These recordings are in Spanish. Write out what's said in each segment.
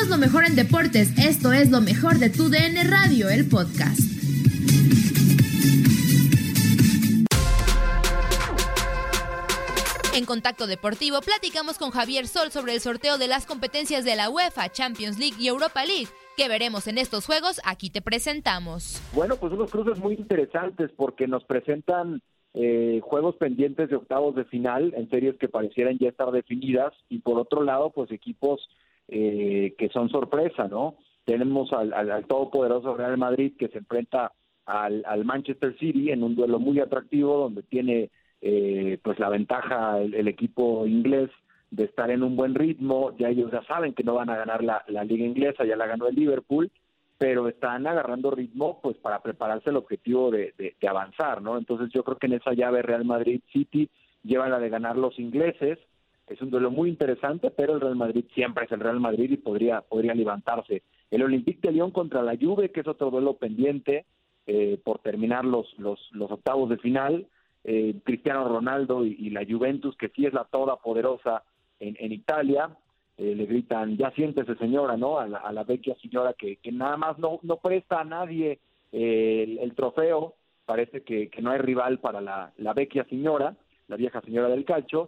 Somos lo mejor en deportes. Esto es lo mejor de tu DN Radio, el podcast. En Contacto Deportivo platicamos con Javier Sol sobre el sorteo de las competencias de la UEFA, Champions League y Europa League. ¿Qué veremos en estos juegos? Aquí te presentamos. Bueno, pues unos cruces muy interesantes porque nos presentan juegos pendientes de octavos de final en series que parecieran ya estar definidas, y por otro lado, pues equipos que son sorpresa, ¿no? Tenemos al todopoderoso Real Madrid que se enfrenta al Manchester City en un duelo muy atractivo donde tiene pues la ventaja el equipo inglés de estar en un buen ritmo. Ya ellos ya saben que no van a ganar la liga inglesa, ya la ganó el Liverpool, pero están agarrando ritmo pues para prepararse el objetivo de avanzar, ¿no? Entonces yo creo que en esa llave Real Madrid-City llevan la de ganar los ingleses. Es un duelo muy interesante, pero el Real Madrid siempre es el Real Madrid y podría levantarse. El Olympique de Lyon contra la Juve, que es otro duelo pendiente por terminar los octavos de final. Cristiano Ronaldo y la Juventus, que sí es la todopoderosa en Italia. Le gritan, ya siéntese señora, ¿no? A la vecchia señora que nada más no presta a nadie el trofeo. Parece que no hay rival para la vecchia señora, la vieja señora del calcio,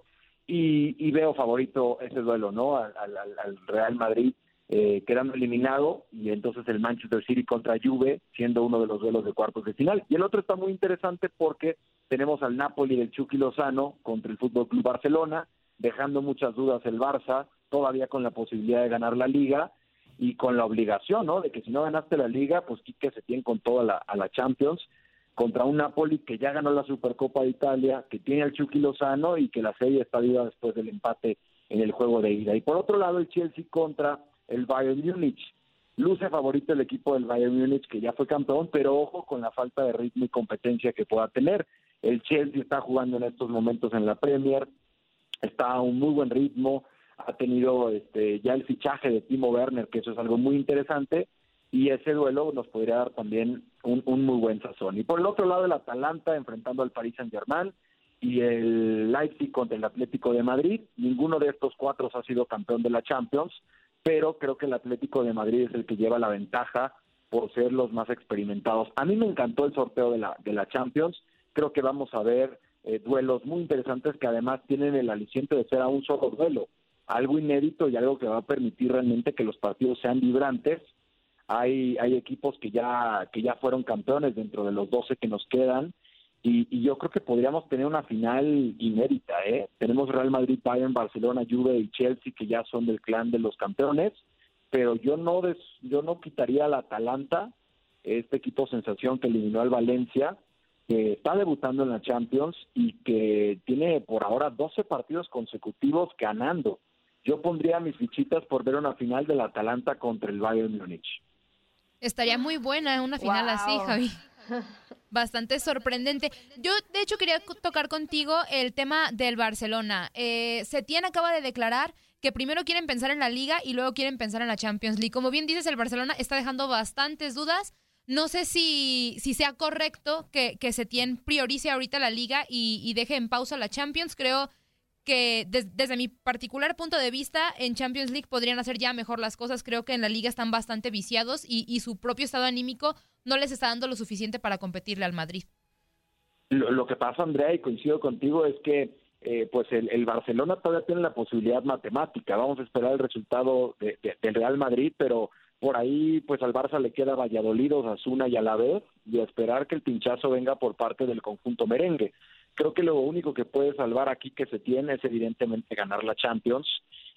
y veo favorito ese duelo, ¿no? Al Real Madrid quedando eliminado, y entonces el Manchester City contra Juve siendo uno de los duelos de cuartos de final. Y el otro está muy interesante porque tenemos al Napoli del Chucky Lozano contra el Fútbol Club Barcelona, dejando muchas dudas el Barça, todavía con la posibilidad de ganar la Liga y con la obligación, ¿no? De que si no ganaste la Liga, pues Quique Setién con toda a la Champions, contra un Napoli que ya ganó la Supercopa de Italia, que tiene al Chucky Lozano y que la serie está viva después del empate en el juego de ida. Y por otro lado, el Chelsea contra el Bayern Múnich. Luce favorito el equipo del Bayern Múnich, que ya fue campeón, pero ojo con la falta de ritmo y competencia que pueda tener. El Chelsea está jugando en estos momentos en la Premier, está a un muy buen ritmo, ha tenido ya el fichaje de Timo Werner, que eso es algo muy interesante, y ese duelo nos podría dar también un muy buen sazón. Y por el otro lado, el Atalanta enfrentando al Paris Saint-Germain y el Leipzig contra el Atlético de Madrid. Ninguno de estos cuatro ha sido campeón de la Champions, pero creo que el Atlético de Madrid es el que lleva la ventaja por ser los más experimentados. A mí me encantó el sorteo de la Champions. Creo que vamos a ver duelos muy interesantes que además tienen el aliciente de ser a un solo duelo, algo inédito y algo que va a permitir realmente que los partidos sean vibrantes. Hay equipos que ya fueron campeones dentro de los 12 que nos quedan, y yo creo que podríamos tener una final inédita, ¿eh? Tenemos Real Madrid, Bayern, Barcelona, Juve y Chelsea, que ya son del clan de los campeones, pero yo no quitaría al Atalanta, este equipo sensación que eliminó al Valencia, que está debutando en la Champions y que tiene por ahora 12 partidos consecutivos ganando. Yo pondría mis fichitas por ver una final del Atalanta contra el Bayern Múnich. Estaría muy buena una final así, Javi. Bastante sorprendente. Yo, de hecho, quería tocar contigo el tema del Barcelona. Setién acaba de declarar que primero quieren pensar en la Liga y luego quieren pensar en la Champions League. Como bien dices, el Barcelona está dejando bastantes dudas. No sé si sea correcto que Setién priorice ahorita la Liga y deje en pausa la Champions. Creo que desde mi particular punto de vista, en Champions League podrían hacer ya mejor las cosas. Creo que en la Liga están bastante viciados y su propio estado anímico no les está dando lo suficiente para competirle al Madrid. Lo que pasa, Andrea, y coincido contigo, es que pues el Barcelona todavía tiene la posibilidad matemática. Vamos a esperar el resultado del Real Madrid, pero por ahí pues al Barça le queda Valladolid, Osasuna y Alavés, y a esperar que el pinchazo venga por parte del conjunto merengue. Creo que lo único que puede salvar aquí que se tiene es evidentemente ganar la Champions,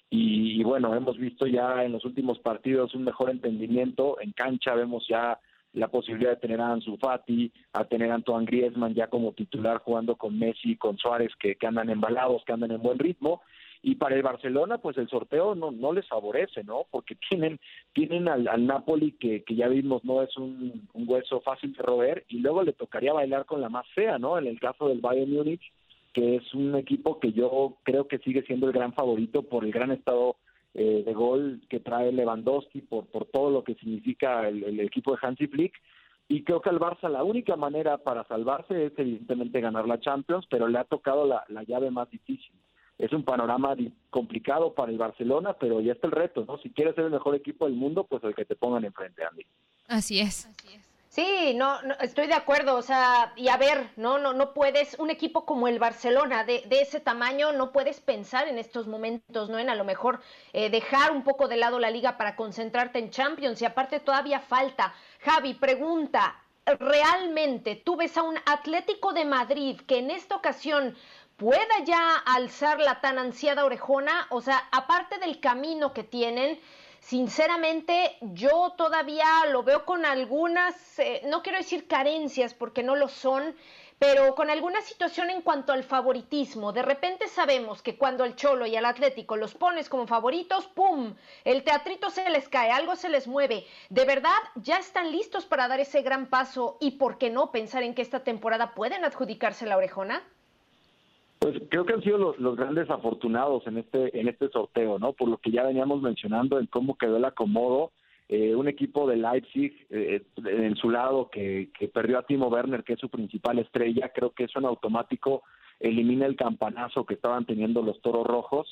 y bueno, hemos visto ya en los últimos partidos un mejor entendimiento en cancha. Vemos ya la posibilidad de tener a Ansu Fati, a tener a Antoine Griezmann ya como titular jugando con Messi, con Suárez, que andan embalados, que andan en buen ritmo. Y para el Barcelona, pues el sorteo no les favorece, ¿no? Porque tienen al Napoli, que ya vimos no es un hueso fácil de roer, y luego le tocaría bailar con la más fea, ¿no? En el caso del Bayern Múnich, que es un equipo que yo creo que sigue siendo el gran favorito por el gran estado de gol que trae Lewandowski, por todo lo que significa el equipo de Hansi Flick. Y creo que al Barça la única manera para salvarse es evidentemente ganar la Champions, pero le ha tocado la llave más difícil. es un panorama complicado para el Barcelona, pero ya está el reto, ¿no? Si quieres ser el mejor equipo del mundo, pues el que te pongan enfrente, Andy. Así es. Sí, no, estoy de acuerdo, o sea, y a ver, no puedes, un equipo como el Barcelona de ese tamaño, no puedes pensar en estos momentos, ¿no? En a lo mejor dejar un poco de lado la liga para concentrarte en Champions, y aparte todavía falta. Javi, pregunta, ¿realmente tú ves a un Atlético de Madrid que en esta ocasión pueda ya alzar la tan ansiada orejona? O sea, aparte del camino que tienen, sinceramente, yo todavía lo veo con algunas, no quiero decir carencias porque no lo son, pero con alguna situación en cuanto al favoritismo. De repente sabemos que cuando al Cholo y al Atlético los pones como favoritos, ¡pum!, el teatrito se les cae, algo se les mueve. ¿De verdad ya están listos para dar ese gran paso y por qué no pensar en que esta temporada pueden adjudicarse la orejona? Pues creo que han sido los grandes afortunados en este sorteo, ¿no? Por lo que ya veníamos mencionando en cómo quedó el acomodo. Un equipo de Leipzig en su lado que perdió a Timo Werner, que es su principal estrella. Creo que eso en automático elimina el campanazo que estaban teniendo los Toros Rojos.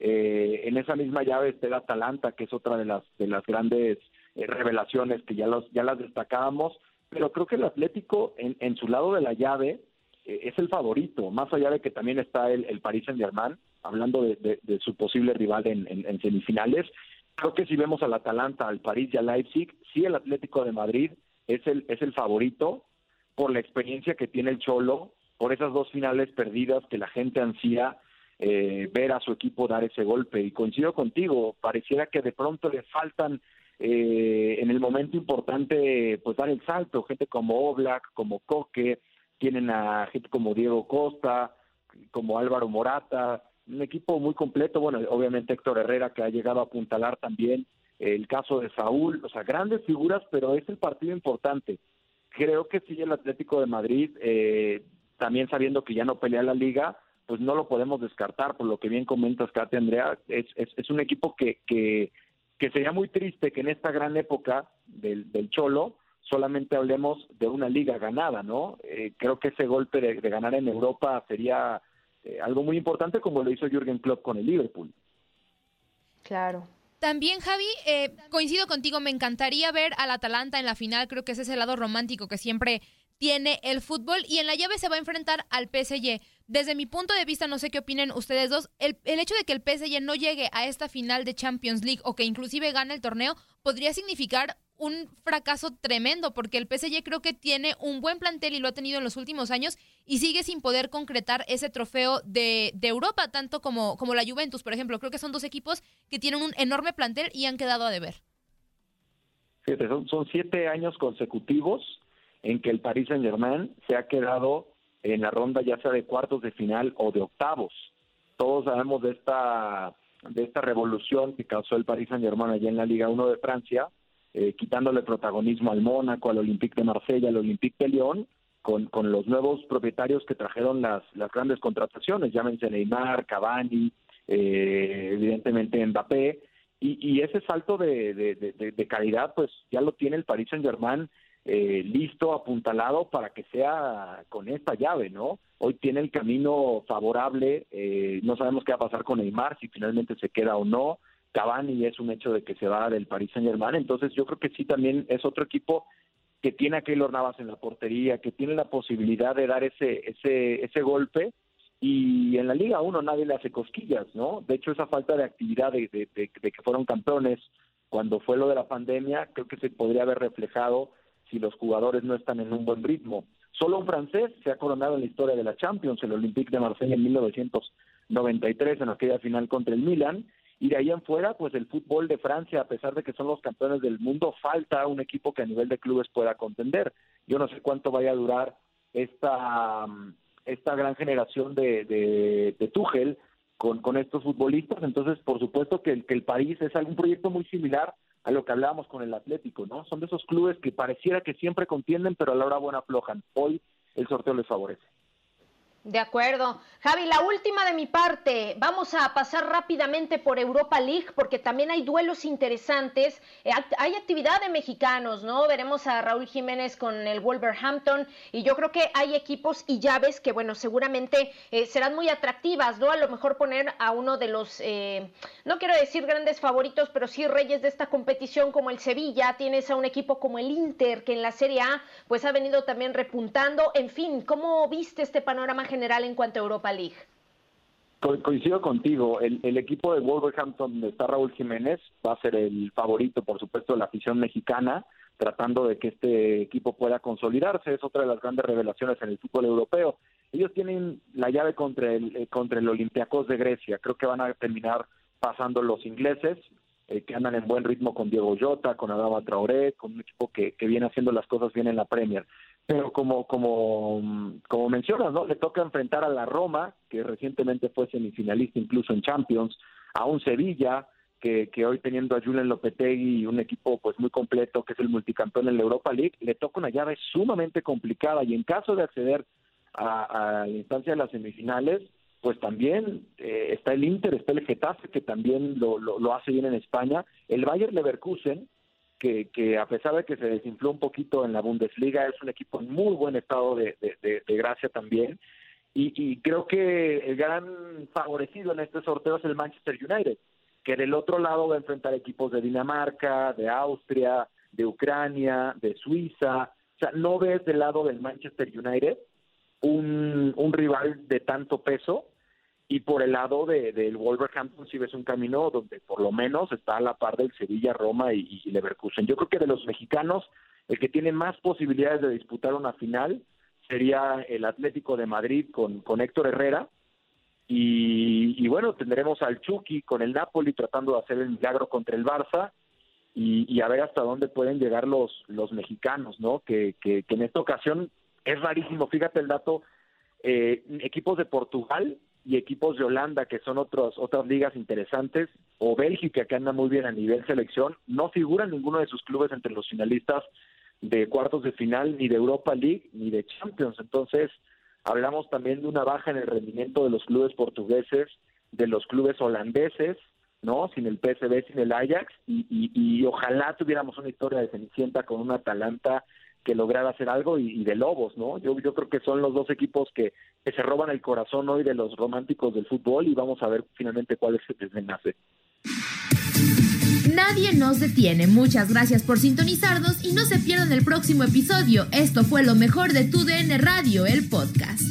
En esa misma llave está el Atalanta, que es otra de las grandes revelaciones que ya las destacábamos. Pero creo que el Atlético en su lado de la llave es el favorito, más allá de que también está el Paris Saint-Germain, hablando de su posible rival en semifinales. Creo que si vemos al Atalanta, al París y al Leipzig, sí, el Atlético de Madrid es el favorito por la experiencia que tiene el Cholo, por esas dos finales perdidas que la gente ansía ver a su equipo dar ese golpe. Y coincido contigo, pareciera que de pronto le faltan en el momento importante pues dar el salto, gente como Oblak, como Koke, tienen a gente como Diego Costa, como Álvaro Morata, un equipo muy completo. Bueno, obviamente Héctor Herrera, que ha llegado a apuntalar también, el caso de Saúl, o sea, grandes figuras, pero es el partido importante. Creo que sí, el Atlético de Madrid, también sabiendo que ya no pelea la Liga, pues no lo podemos descartar, por lo que bien comentas, Katy, Andrea, es un equipo que sería muy triste que en esta gran época del Cholo solamente hablemos de una liga ganada, ¿no? Creo que ese golpe de ganar en Europa sería algo muy importante, como lo hizo Jürgen Klopp con el Liverpool. Claro. También, Javi, coincido contigo, me encantaría ver al Atalanta en la final, creo que ese es el lado romántico que siempre tiene el fútbol, y en la llave se va a enfrentar al PSG. Desde mi punto de vista, no sé qué opinen ustedes dos, el hecho de que el PSG no llegue a esta final de Champions League o que inclusive gane el torneo podría significar un fracaso tremendo, porque el PSG creo que tiene un buen plantel y lo ha tenido en los últimos años y sigue sin poder concretar ese trofeo de Europa, tanto como la Juventus, por ejemplo. Creo que son dos equipos que tienen un enorme plantel y han quedado a deber. Fíjate, son 7 años consecutivos en que el Paris Saint-Germain se ha quedado en la ronda ya sea de cuartos de final o de octavos. Todos sabemos de esta revolución que causó el Paris Saint-Germain allá en la Liga 1 de Francia, quitándole protagonismo al Mónaco, al Olympique de Marsella, al Olympique de Lyon, con los nuevos propietarios que trajeron las grandes contrataciones, llámense Neymar, Cavani, evidentemente Mbappé, y ese salto de calidad pues ya lo tiene el Paris Saint-Germain listo, apuntalado para que sea con esta llave, ¿no? Hoy tiene el camino favorable, no sabemos qué va a pasar con Neymar, si finalmente se queda o no. Cavani es un hecho de que se va del Paris Saint-Germain, entonces yo creo que sí también es otro equipo que tiene a Keylor Navas en la portería, que tiene la posibilidad de dar ese golpe, y en la Liga 1 nadie le hace cosquillas, ¿no? De hecho, esa falta de actividad de que fueron campeones cuando fue lo de la pandemia, creo que se podría haber reflejado si los jugadores no están en un buen ritmo. Solo un francés se ha coronado en la historia de la Champions, el Olympique de Marsella en 1993, en aquella final contra el Milan, y de ahí en fuera, pues el fútbol de Francia, a pesar de que son los campeones del mundo, falta un equipo que a nivel de clubes pueda contender. Yo no sé cuánto vaya a durar esta gran generación de Tuchel con estos futbolistas. Entonces, por supuesto que el París es un proyecto muy similar a lo que hablábamos con el Atlético, ¿no? Son de esos clubes que pareciera que siempre contienden, pero a la hora buena aflojan. Hoy el sorteo les favorece. De acuerdo. Javi, la última de mi parte. Vamos a pasar rápidamente por Europa League porque también hay duelos interesantes. Hay actividad de mexicanos, ¿no? Veremos a Raúl Jiménez con el Wolverhampton y yo creo que hay equipos y llaves que, bueno, seguramente serán muy atractivas, ¿no? A lo mejor poner a uno de los, no quiero decir grandes favoritos, pero sí reyes de esta competición como el Sevilla. Tienes a un equipo como el Inter que en la Serie A pues ha venido también repuntando. En fin, ¿cómo viste este panorama general en cuanto a Europa League? Coincido contigo, el equipo de Wolverhampton, donde está Raúl Jiménez, va a ser el favorito, por supuesto, de la afición mexicana, tratando de que este equipo pueda consolidarse. Es otra de las grandes revelaciones en el fútbol europeo. Ellos tienen la llave contra el Olympiacos de Grecia. Creo que van a terminar pasando los ingleses, que andan en buen ritmo con Diego Jota, con Adama Traoré, con un equipo que viene haciendo las cosas bien en la Premier. Pero como mencionas, ¿no? Le toca enfrentar a la Roma, que recientemente fue semifinalista incluso en Champions, a un Sevilla, que hoy teniendo a Julen Lopetegui y un equipo pues muy completo, que es el multicampeón en la Europa League, le toca una llave sumamente complicada, y en caso de acceder a la instancia de las semifinales, pues también está el Inter, está el Getafe, que también lo hace bien en España, el Bayer Leverkusen, que a pesar de que se desinfló un poquito en la Bundesliga, es un equipo en muy buen estado de gracia también, y creo que el gran favorecido en este sorteo es el Manchester United, que del otro lado va a enfrentar equipos de Dinamarca, de Austria, de Ucrania, de Suiza. O sea, no ves del lado del Manchester United un rival de tanto peso, y por el lado del Wolverhampton sí ves un camino donde por lo menos está a la par del Sevilla, Roma y Leverkusen. Yo creo que de los mexicanos, el que tiene más posibilidades de disputar una final sería el Atlético de Madrid con Héctor Herrera, y bueno, tendremos al Chucky con el Napoli tratando de hacer el milagro contra el Barça, y a ver hasta dónde pueden llegar los mexicanos, ¿no? Que en esta ocasión es rarísimo. Fíjate el dato, equipos de Portugal y equipos de Holanda, que son otras ligas interesantes, o Bélgica, que anda muy bien a nivel selección, no figura ninguno de sus clubes entre los finalistas de cuartos de final, ni de Europa League, ni de Champions. Entonces, hablamos también de una baja en el rendimiento de los clubes portugueses, de los clubes holandeses, ¿no? Sin el PSV, sin el Ajax, y ojalá tuviéramos una historia de Cenicienta con un Atalanta que lograra hacer algo, y de Lobos, ¿no? Yo creo que son los dos equipos que se roban el corazón hoy de los románticos del fútbol, y vamos a ver finalmente cuál es el desenlace. Nadie nos detiene. Muchas gracias por sintonizarnos y no se pierdan el próximo episodio. Esto fue lo mejor de TUDN Radio, el podcast.